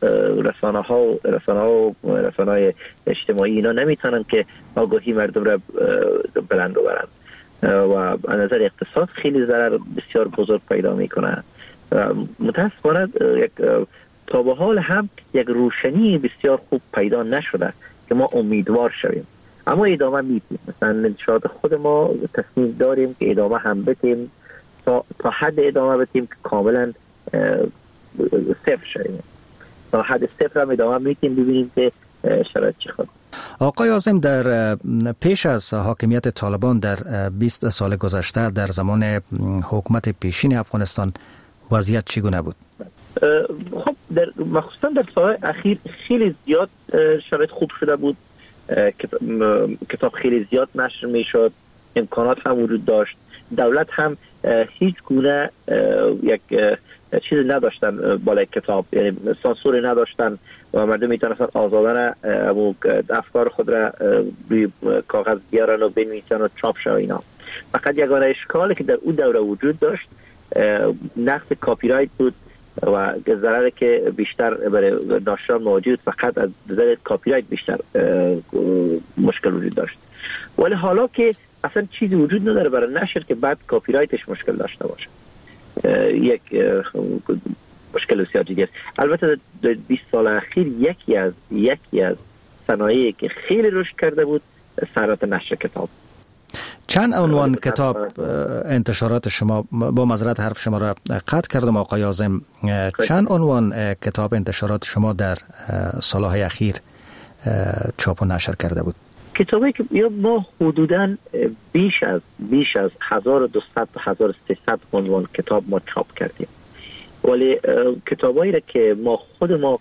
رسانه‌های اجتماعی اینا نمیتونن که آگاهی مردم را بلند ببرن و از نظر اقتصاد خیلی ضرر بسیار بزرگ پیدا میکنه. متاسفانه تا به حال هم یک روشنی بسیار خوب پیدا نشده که ما امیدوار شویم، اما ادامه میدیم. مثلا انشاءات خود ما تصمیم داریم که ادامه هم بدیم، تا حد ادامه بدیم که کاملا صفر شویم. تا حد صفر هم ادامه میدیم ببینیم که شرایط چی خواهد. آقای عازم، در پیش از حاکمیت طالبان در 20 سال گذشته در زمان حکومت پیشین افغانستان وضعیت چگونه بود؟ خب مخصوصا در سال اخیر خیلی زیاد شرایط خوب شده بود. کتاب خیلی زیاد نشر میشد، امکانات هم وجود داشت، دولت هم هیچ گونه یک چیزی نداشتن بالای کتاب، یعنی سانسوری نداشتن و مردم میتونستن آزادانه افکار خود را روی کاغذ بیارن و بنویسن و چاپ شه اینا. فقط یگانه اشکالی که در اون دوره وجود داشت نقص کاپی رایت بود و ضرری که بیشتر برای ناشران موجود فقط از نظر کاپی رایت بیشتر مشکل وجود داشت. ولی حالا که اصلا چیزی وجود نداره برای نشر که بعد کاپی رایتش مشکل داشته باشه، یک مشکل بسیار جدی است. البته در 20 سال اخیر یکی از صنایعی که خیلی رشد کرده بود صنعت نشر کتاب. چند عنوان کتاب انتشارات شما، با معذرت حرف شما را قطع کردم آقای عازم، چند عنوان کتاب انتشارات شما در سالهای اخیر چاپ و نشر کرده بود؟ کتابی که ما حدوداً بیش از 1200 تا 1300 عنوان کتاب ما چاپ کردیم. ولی کتابایی را که خود ما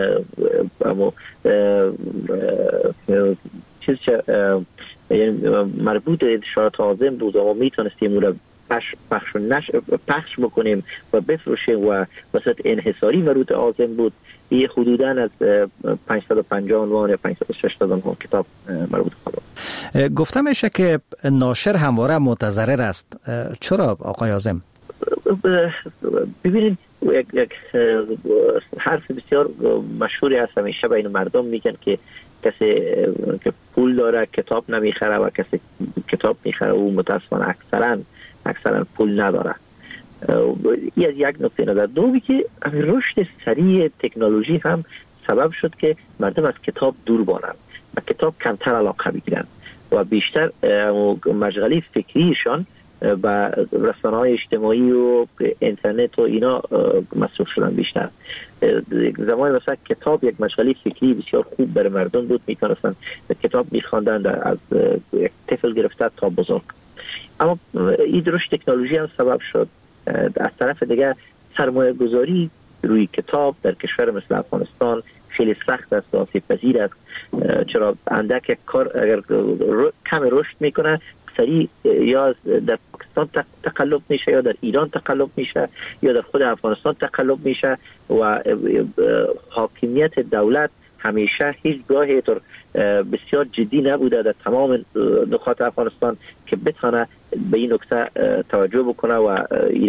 مربوط انتشارات عازم بود و ما میتونستیم اون را پخش بکنیم و بفروشیم و وسط انحصاری مربوط عازم بود، یه حدوداً از 550 عنوان یا 560 عنوان کتاب مربوط خود. گفته میشه که ناشر همواره متضرر است. چرا آقای عازم؟ ببینید یک حرف بسیار مشهوری هست، همیشه بین مردم میگن که کسی که پول داره کتاب نمیخره و کسی کتاب میخره او متاسفانه اکثرا پول نداره. این از یک نکته نظر. دومی که رشد سریع تکنولوژی هم سبب شد که مردم از کتاب دور بانند و کتاب کمتر علاقه بگیرن و بیشتر مشغله فکریشان با رسانه‌های اجتماعی و اینترنت و اینا مصروف شدن بیشتر. زمان مثلا کتاب یک مشغله فکری بسیار خوب برای مردم بود، میتونستن کتاب میخواندن از یک طفل گرفته تا بزرگ. اما این رشد تکنولوژی هم سبب شد از طرف دیگه سرمایه گذاری روی کتاب در کشور مثل افغانستان خیلی سخت است و آسیب پذیر است. چرا اندک کار اگر کم رشد میکنه سریع یا در پاکستان تقلب میشه یا در ایران تقلب میشه یا در خود افغانستان تقلب میشه و حاکمیت دولت همیشه هیچ گاهی طور بسیار جدی نبوده در تمام نقاط افغانستان که بتونه به این نکته توجه بکنه و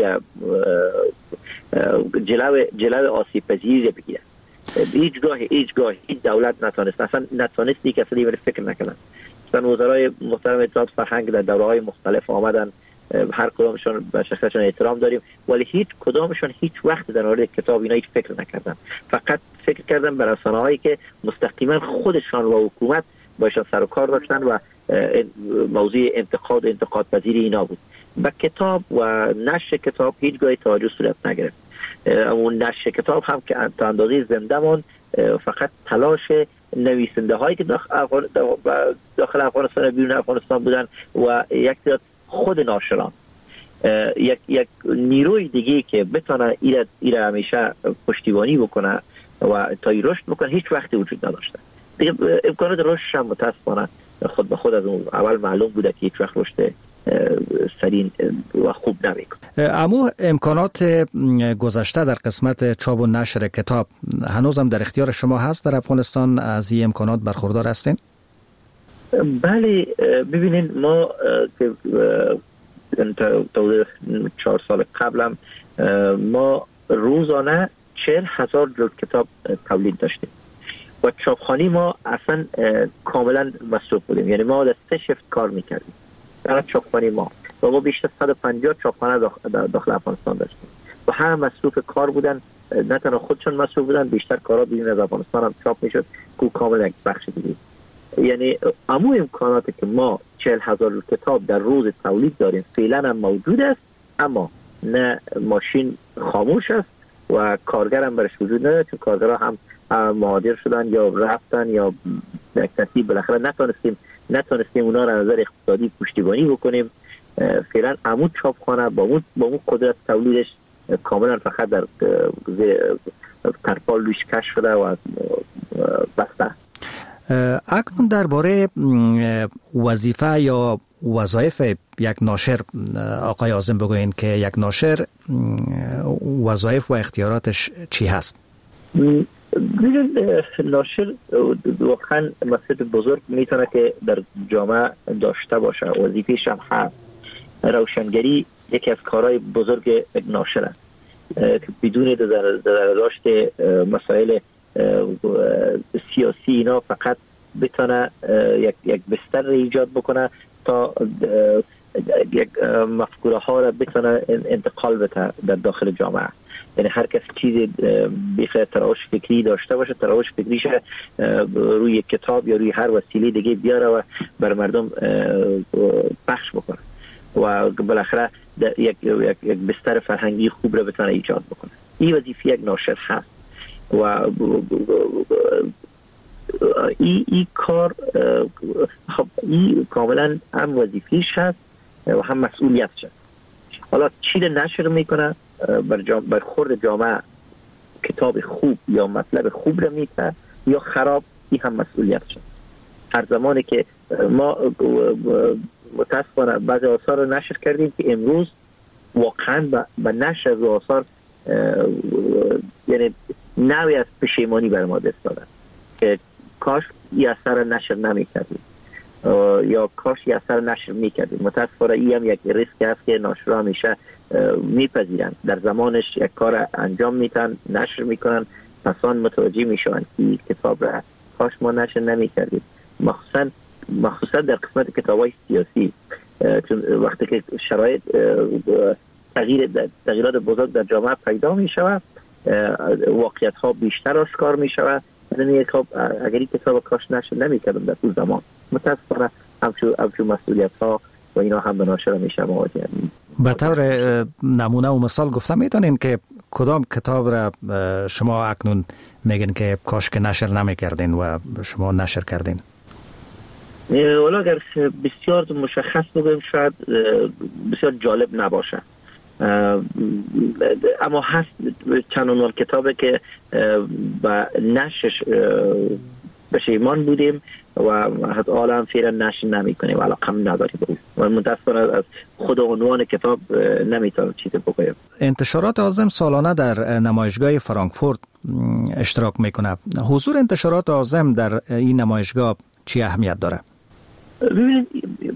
جلو آسیب پذیری بگیره. هیچ گاهی دولت نتونستی که اصلا فکر نکنن. وزرای محترم اطلاعات فرهنگ در دوره‌های مختلف آمدن، هر کدامشون به شخصشون احترام داریم، ولی هیچ کدامشون هیچ وقت در مورد کتاب اینا هیچ فکر نکردن. فقط فکر کردن به رسانه‌هایی که مستقیما خودشان و حکومت باشن سر و کار داشتن و موضوع انتقاد پذیری اینا بود. به کتاب و نشر کتاب هیچ گاهی توجه صورت نگرفت. اون نشر کتاب هم که تا اندازه زنده ماند فقط تلاش نویسنده هایی که داخل افغانستان و بیرون افغانستان بودن و یک تعداد خود ناشران، یک نیروی دیگه که بتونه ایره همیشه پشتیبانی بکنه و تا رشد بکنه هیچ وقتی وجود نداشته. دیگه امکانات رشد هم متاسفانه خود به خود از اون اول معلوم بوده که هیچ وقت رشد سریع و خوب نمیکنه. اما امکانات گذشته در قسمت چاپ و نشر کتاب هنوزم در اختیار شما هست؟ در افغانستان از این امکانات برخوردار هستین؟ بله، ببینید ما که تا 4 سال قبلم ما روزانه 40,000 جلد کتاب تولید داشتیم و چاپخانه ما اصلا کاملا مصروف بودیم، یعنی ما در 3 شیفت کار میکردیم در چاپخانه ما و ما بیشتر 150 چاپخانه داخل افغانستان داشتیم و هم مصروف کار بودن، نه تنها خودشون مصروف بودن، بیشتر کارا بیرون از افغانستان هم چاپ میشد که کاملا یک بخش دیگه. یعنی عموم امکاناتی که ما 40,000 کتاب در روز تولید داریم فعلا هم موجود است، اما نه ماشین خاموش است و کارگر هم برش وجود نداره، چون کارگرها هم مهاجر شدن یا رفتن یا یک ترتیب بالاخره نتونستیم اونا را نظر اقتصادی پشتیبانی بکنیم. فعلا عمود چاپخانه با اون قدرت تولیدش کاملا فقط در ترپال روش کش شده و بسته. اکنون درباره وظیفه یا وظایف یک ناشر آقای عازم بگوین که یک ناشر وظایف و اختیاراتش چی هست؟ ناشر واقعا مسئله بزرگ میتونه که در جامعه داشته باشه. وظیفه‌ش هم هست. روشنگری یکی از کارهای بزرگ یک ناشر است که بدون داشت مسائل سیاسی اینا فقط بتونه یک بستر ایجاد بکنه تا یک مفکوره ها را بتونه انتقال بده در داخل جامعه. یعنی هر کس چیز بیخیر تراوش فکری داشته باشه، تراوش فکریش روی کتاب یا روی هر وسیله دیگه بیاره و بر مردم پخش بکنه و بالاخره یک بستر فرهنگی خوب را بتونه ایجاد بکنه. این وظیفه یک ناشر هست و این کار خب این کاملا هم وظیفه‌اش هست و هم مسئولیتش هست. حالا چی رو نشر میکنه بر خورد جامعه، کتاب خوب یا مطلب خوب رو میکنه یا خراب، این هم مسئولیتش هست. هر زمانی که ما متاسفانه بعضی آثار رو نشر کردیم که امروز واقعا به نشر و آثار یعنی نوعی از پشیمانی بر ما دست دادن که کاش این اثر نشر نمی کردیم یا کاش این اثر نشر می کردیم. متاسفانه این هم یک ریسک هست که ناشرها همیشه میپذیرن. در زمانش یک کار انجام میتن، نشر میکنن، پسان متوجه میشون که کتاب را کاش ما نشر نمی کردیم. مخصوصا در قسمت کتابای سیاسی، چون وقتی که شرایط تغییرات بزرگ در جامعه پیدا می شود، واقعیت ها بیشتر آشکار می شود. اگر این کتاب کاش نشر نمی کردم در اون زمان، متاسفانه همچون مسئولیت ها و اینا هم به ناشر می شود. به طور نمونه و مثال گفته میتونین که کدام کتاب را شما اکنون میگین که کاش که نشر نمی کردین و شما نشر کردین؟ ولی اگر بسیار مشخص بگویم شاید بسیار جالب نباشه، اما هست چند عنوان کتابه که با نشرش پشیمان بودیم و حتی حالا هم فعلا نشر نمی کنیم و علاقه هم نداریم و متاسفانه از خود عنوان کتاب نمیتونم چیزی بگویم. انتشارات عازم سالانه در نمایشگاه فرانکفورت اشتراک میکنه. حضور انتشارات عازم در این نمایشگاه چی اهمیت داره؟ ببینید،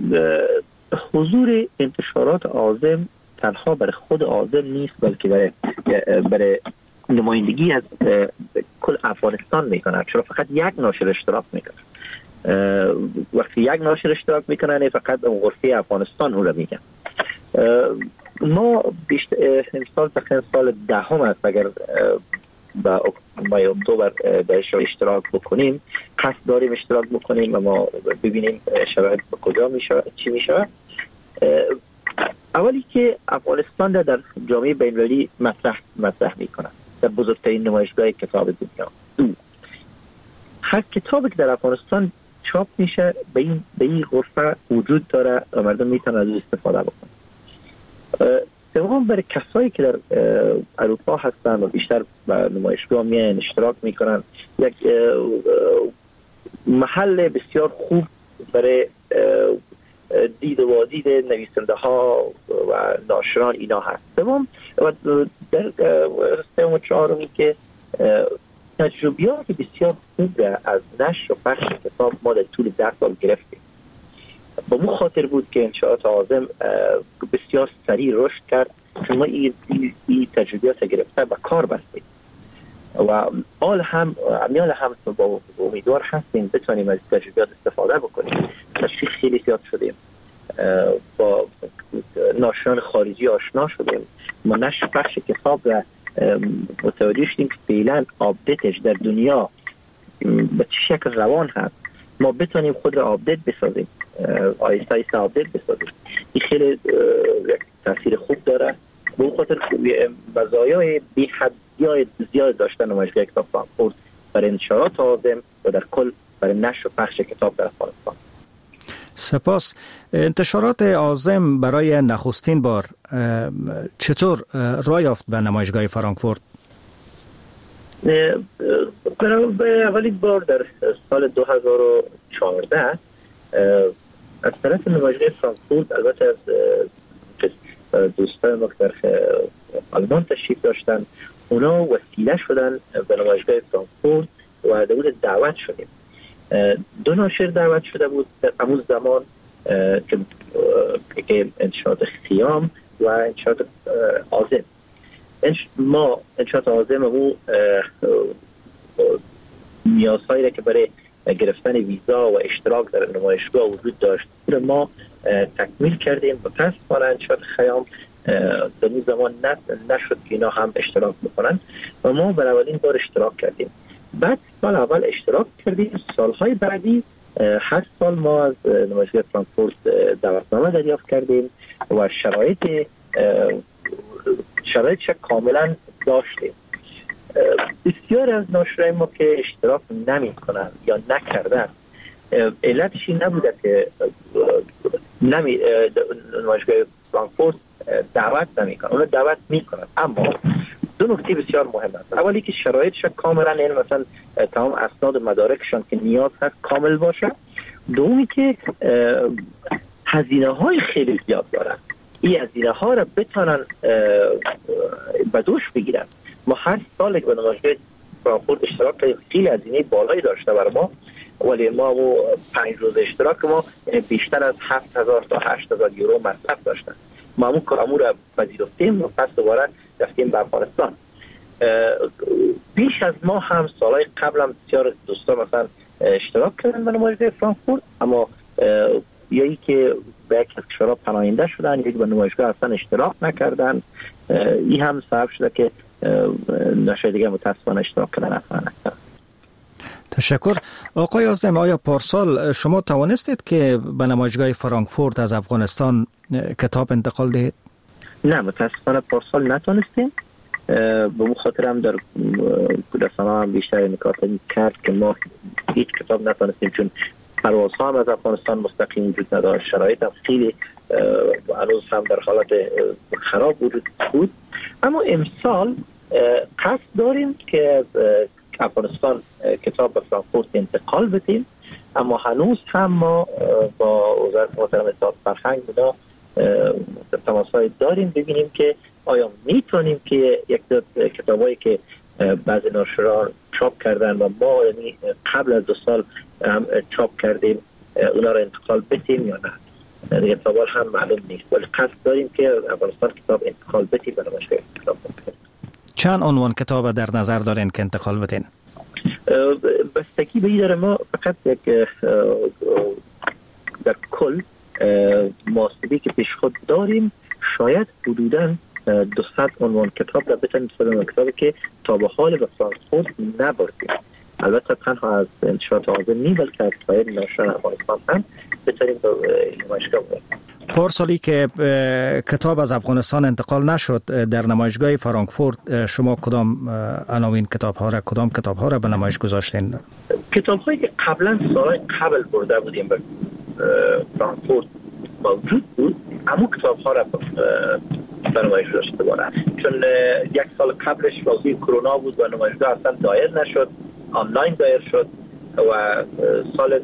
حضور انتشارات عازم تنها برای خود عازم نیست، بلکه برای نمایندگی از کل افغانستان میکنه. چرا فقط یک ناشر اشتراک میکنه. وقتی یک ناشر اشتراک میکنه نه فقط غرفه افغانستان اون رو میگن. ما امسال تقریبا سال دهم است اگر با مای اکتبر درش اشتراک بکنیم، قصد داریم اشتراک بکنیم و ما ببینیم شرایط به کجا میشه، چی میشه. اولی که افغانستان در جامعه بین‌المللی مطرح میکنه در بزرگترین نمایشگاه کتاب دنیا. هر کتابی که در افغانستان چاپ میشه به این غرفه وجود داره و مردم میتونن از استفاده بکنن. سوم، برای کسایی که در اروپا هستن و بیشتر به نمایشگاه میان اشتراک میکنن، یک محل بسیار خوب برای دید و بازدید نویسنده ها و ناشران اینا هست. سوم و در سوم و چهارمی که تجربیات بسیار خوب از نشر و پخش کتاب ما در طول 10 سال گرفتیم. با مو خاطر بود که انشاءات عازم بسیار سریع رشد کرد چون ما این تجربیات گرفته و کار بستیم و آل هم با امیدوار هستیم بتونیم از تجربیات استفاده بکنیم. تشویق خیلی زیاد شدیم، با ناشران خارجی آشنا شدیم. ما نشر پخش کتاب را متوجه شدیم که فعلا آپدیتش در دنیا به چه شکل روان هست، ما بتونیم خود را آپدیت بسازیم، آیسته آیسته آپدیت بسازیم. این خیلی تاثیر خوب داره. به اون خاطر مزایای بی حد زیاد داشتن نمایشگاه کتاب فرانکفورت برای انتشارات عازم و در کل برای نشر و پخش کتاب در افغانستان. سپاس. انتشارات عازم برای نخستین بار چطور راه یافت به نمایشگاه فرانکفورت؟ برای اولین بار در سال 2014 از طرف نمایشگاه فرانکفورت، البته از دوستان ما که در آلمان تشریف داشتن، اونا وسیله شدن به نمایشگاه فرانکفورت و در دعوت شدیم. 2 ناشر دعوت شده بود در همون زمان که انشاءات خیام و انشاءات عازم. ما انشاءات عازم و نیازهایی را که برای گرفتن ویزا و اشتراک در نمایشگاه وجود داشت ما تکمیل کردیم و پس انشاءات خیام در اون زمان نشد که اینا هم اشتراک بکنن و ما برای اولین بار اشتراک کردیم. بعد سال اول اشتراک کردیم، سالهای بعدی هر سال ما از نمایشگاه فرانکفورت دعوتنامه دریافت کردیم و شرایطش کاملا داشتیم. بسیار از ناشرای ما که اشتراک نمی کنن یا نکردن، علتش این نبوده که نمایشگاه فرانکفورت دعوت نمی کنن، اونا دعوت می کنن، اما 2 نکته بسیار مهم است. اولی که شرایطش کاملا، یعنی مثلا تمام اسناد و مدارکشان که نیاز هست کامل باشه. دومی که هزینه های خیلی زیاد دارن، این هزینه ها را بتونن به دوش بگیرن. ما هر سال که به نمایشگاه فرانکفورت اشتراک کردیم خیلی هزینه بالایی داشته برای ما، ولی ما 5 روز اشتراک ما بیشتر از 7000 تا 8000 یورو مصرف داشتن. ما همون کارمون را پذیرفتیم و پس دوباره رفتیم به افغانستان. بیش از ما هم سالهای قبل هم بسیار دوستان مثلا اشتراک کردن به نمایشگاه فرانکفورت، اما یکی که به یک از کشورها پناهنده شدن، یکی به نمایشگاه اصلا اشتراک نکردن. این هم سبب شده که نشای دیگه متاسفانه اشتراک کردن افغانستان. تشکر. آقای عازم، آیا پارسال شما توانستید که به نمایشگاه فرانکفورت از افغانستان کتاب انتقال دهید؟ نه، متاسفانه پارسال نتونستیم. به اون خاطر هم در رسانه‌ها هم بیشتر نکات کرد که ما هیچ کتاب نتونستیم، چون پروازها هم از افغانستان مستقیم وجود نداشت، شرایط هم خیلی هنوز هم در حالت خراب وجود بود. اما امسال قصد داریم که از افغانستان کتاب به فرانکفورت انتقال بدیم، اما هنوز هم ما با وزارت محترم اطلاعات فرهنگ بودا تماس‌های داریم ببینیم که آیا میتونیم که یک دو کتابایی که بعضی ناشران چاپ کردن و ما یعنی قبل از 2 سال هم چاپ کردیم اونا رو انتقال بدیم یا نه. دیگه تا حال هم معلوم نیست، ولی قصد داریم که افغانستان کتاب انتقال بدیم و نمایشگاه کتاب بدیم. چند عنوان کتاب در نظر دارین که انتقال بدین؟ بستگی به این داره. ما فقط یک در کل محاسبی که پیش خود داریم شاید حدوداً 200 عنوان کتاب را بتونیم بسازیم، کتابی که تا به حال به فرانکفورت نبردیم. البته تنها از انتشارات عازم نی، بلکه از سایر ناشران افغانستان هم بتونیم به نمایشگاه ببریم. پارسالی که کتاب از افغانستان انتقال نشد در نمایشگاه فرانکفورت، شما کدام عناوین کدام کتاب ها را به نمایش گذاشتین؟ کتاب هایی که قبلا سالهای قبل برده بودیم به فرانکفورت موجود بود، اما کتاب ها را به نمایش گذاشته بودن، چون 1 سال قبلش موضوع کرونا بود و نمایشگاه اصلا دایر نشد، آنلاین دایر شد و سال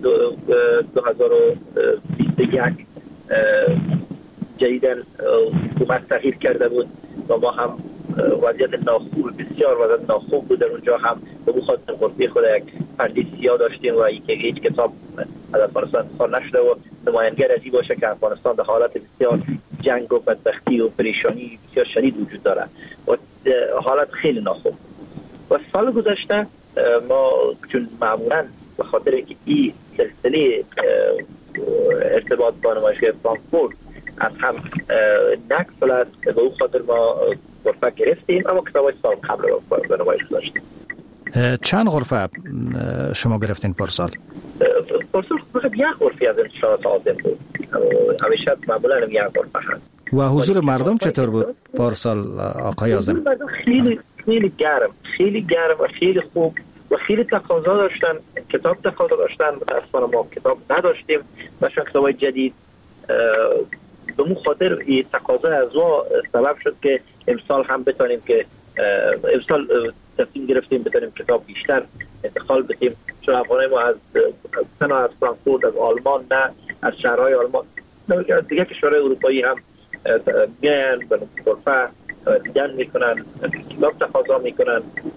2021 جدیداً حکومت تغییر کرده بود و ما هم وضعیت بسیار وضعیت ناخوب بود. در اونجا هم به خاطر غرفه خود یک پرده سیاه داشتیم و هیچ کتاب از افغانستان انتقال نشده و نمایانگر از این باشه که افغانستان در حالت بسیار جنگ و بدبختی و پریشانی بسیار شدید وجود داره و حالت خیلی ناخوب. و سال گذشته ما چون معمولاً به خاطر که این سلسله ارتباط با نمایشگاه فرانکفورت از هم نقص است، به اون خاطر ما غرفه گرفتیم، اما کتابای سال قبل به نمایش داشتیم. چند غرفه شما گرفتین پارسال؟ پارسال فقط 1 غرفه از انتشارات عازم بود، همیشه معمولا 1 غرفه هست. و حضور مردم چطور بود پارسال آقای عازم؟ مردم خیلی گرم و خیلی خوب و خیلی تقاضا داشتن، کتاب تقاضا داشتن. متاسفانه ما کتاب نداشتیم، مثلا کتابای جدید. به اون خاطر این تقاضا از ما سبب شد که امسال هم بتونیم که امسال تصمیم گرفتیم بتونیم کتاب بیشتر انتقال بدیم، چون افغانای ما از فرانکفورت، از آلمان، نه از شهرهای آلمان، دیگه کشورهای اروپایی هم میاین به غرفه دیدن میکنن، کتاب تقاضا میکنن.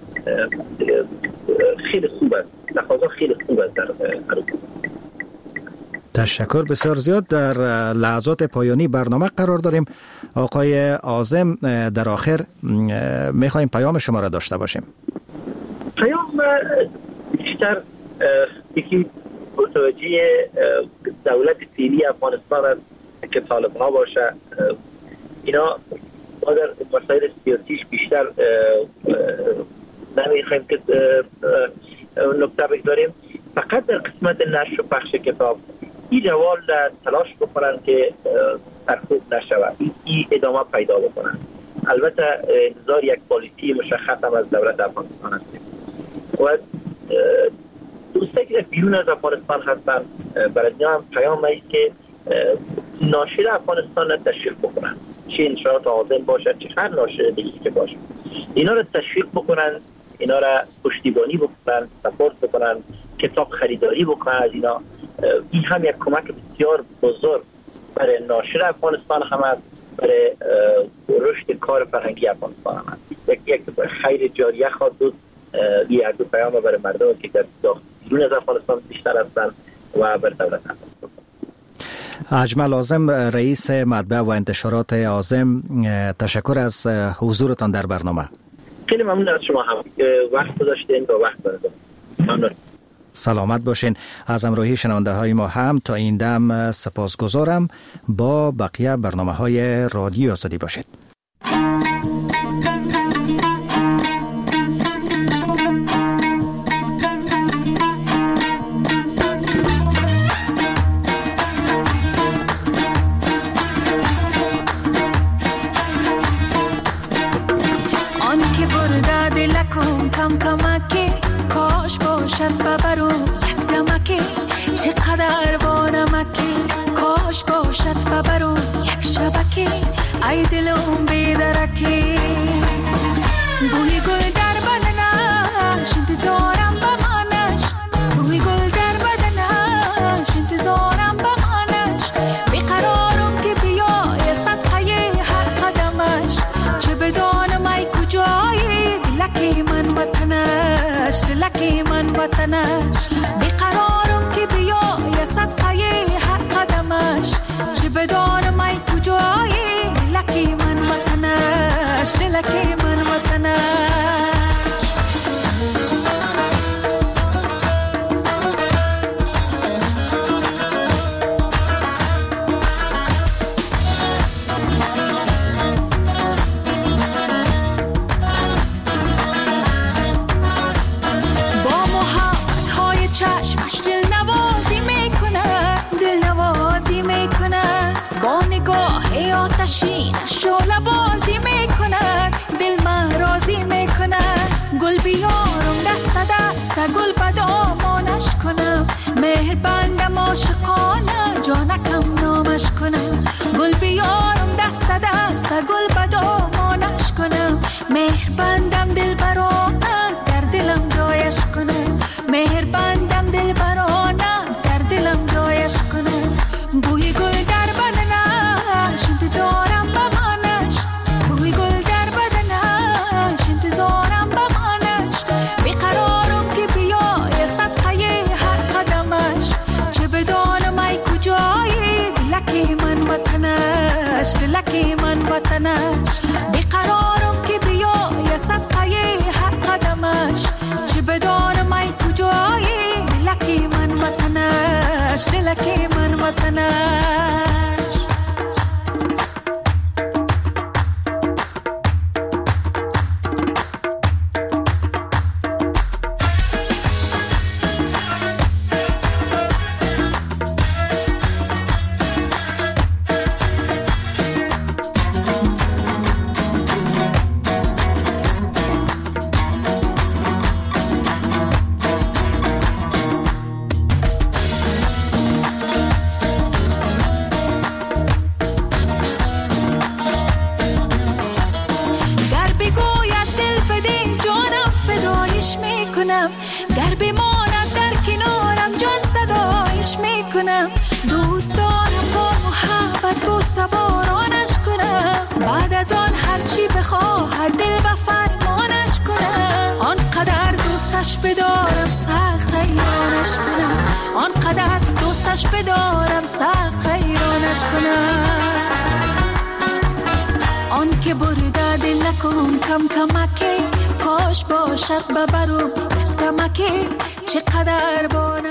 خیلی خوب است، تقاضا خیلی خوب است در اروپا. تشکر بسیار زیاد. در لحظات پایانی برنامه قرار داریم. آقای عازم، در آخر میخوایم پیام شما را داشته باشیم. پیام بیشتر یکی متوجه دولت فعلی افغانستان است که طالب ها باشه. اینا ما در مسائل سیاسیش بیشتر نمیخوایم که نکته بگذاریم. فقط در قسمت نشر و پخش کتاب این روال تلاش بکنن که سرکوب نشود، این ادامه پیدا بکنن. البته انتظار یک پالیسی مشخص هم از دولت افغانستان هستیم و دوستایی که بیرون از افغانستان هستن برای اینا هم پیام است که ناشر افغانستان را تشویق بکنن، چه انشاءات عازم باشد چه هر ناشر دیگه که باشه، اینا را تشویق بکنن، اینا را پشتیبانی بکنن، سپورت بکنن، کتاب خریداری بکنن از اینا. این هم یک کمک بسیار بزرگ برای ناشر افغانستان هم است، برای رشد کار فرهنگی افغانستان هم است. یک خیر جاریه خواهد بود. یک دو پیام برای مردم که در بیرون از افغانستان بیشتر هستند و بر دولت افغانستان. اجمل عازم، رئیس مطبع و انتشارات عازم، تشکر از حضورتان در برنامه. خیلی ممنون از شما هم وقت گذاشتین و وقت دادید. ممنون. سلامت باشین. از همراهی شنونده های ما هم تا این دم سپاسگزارم. با بقیه برنامه های رادیو آزادی باشید. آن که برده دلکم کم کمکی، کاش باشد ببرو یک دمکی، چقدر با نمکی، کاش باشد ببرو یک شبکی، ای دلم بیدرکی. بوی گل در بدنش انتظارم بمانش، بوی گل در بدنش انتظارم بمانش، بیقرارم که بیای صدقه هر قدمش، چه بدانم ای کجایی دلکی من وطنش، دلکی من وطنش، بیقرارم که بیای صدقه هر قدمش، چه بدانم ای کجایی دلکی من وطنش، دلکی من وطنش. شعله بازی میکنه، دل من راضی میکنه، گل بیارم دست دست گل بدامانش کنم، مهر بندم عاشقانه جانکم نامش کنم، گل بیارم دست دست گل بدامانش کنم، مهر بندم دل برانه در دلم جایش کنم، مهر بندم دل برانه در دلم جایش کنم. بوی گل در بدنش انتظارم بمانش، بوی گل در بدنش انتظارم بمانش، بیقرارم که بیای صدقه هر قدمش، چه بدانم ای کجایی دلکی من وطنش، دلکی من وطنش، بیقرارم که بیای صدقه هر قدمش، چه بدانم ای کجایی دلکی من وطنش، دلکی من وطنش. سوارانش کنم، بعد از آن هرچی بخواهد دل و فرمانش کنم. آنقدر دوستش بدارم سخت حیرانش کنم، آنقدر دوستش بدارم سخت حیرانش کنم. آن که برده دل نکن کم کمکی، کاش باشد ببرم دمکی، چقدر بانه